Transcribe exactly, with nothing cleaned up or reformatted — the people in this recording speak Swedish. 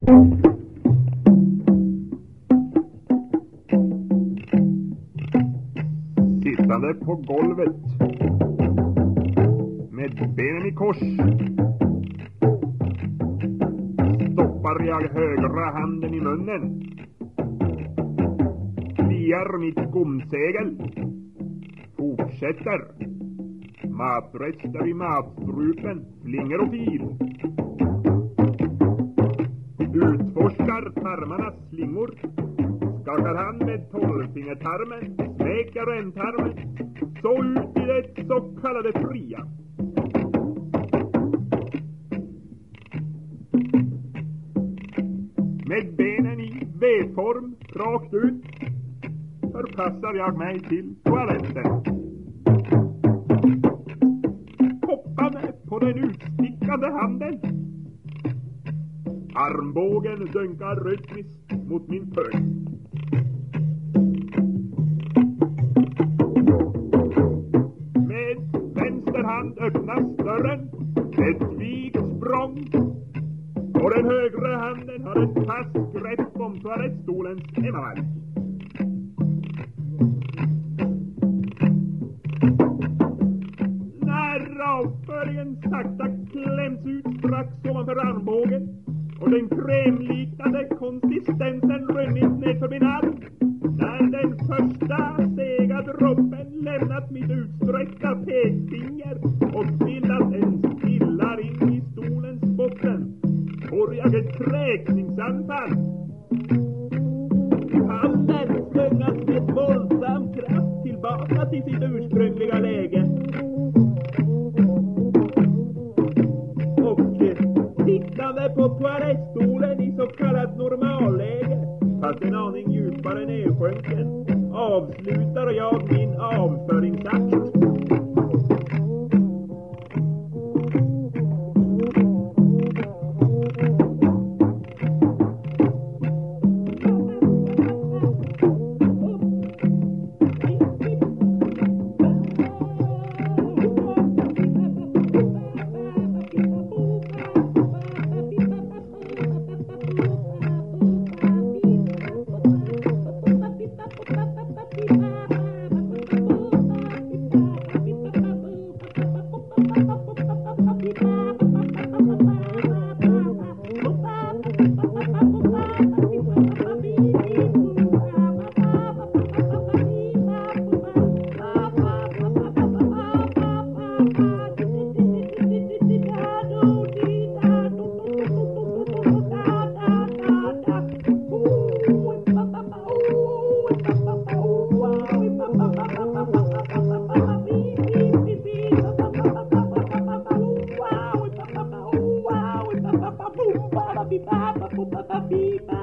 Sittande på golvet med benen i kors stoppar jag högra handen i munnen, kliar mitt gomsegel, fortsätter. Matrester i matstrupen, flinger och fil. Utforskar tarmarnas slingor, skakar hand med tolvfingertarmen, smeker ändtarmen, så ut i det så kallade fria. Med benen i V-form, rakt ut, förpassar jag mig till toaletten. Hoppar på den utstickande handen. Armbågen dunkar rytmiskt mot min pöj. Med vänster hand öppnas dörren. Ett vigsprång. Och den högra handen har ett fast grepp om toalettstolens emalj. När avföringen sakta kläms ut strax ovanför armbågen och den kremliknande konsistensen runnit ner för min arm, när den första sega droppen lämnat mitt utsträckta pekfinger och bildat en stillar in i stolens botten, får jag ett kräkningsanfall. Handen slungas med våldsam kraft tillbaka till sitt ursprungliga läge. Och sittande på toalettstolen i så kallat normalläge, fast en aning djupare nedsjunken, avslutar jag min avföringsakt. Beep,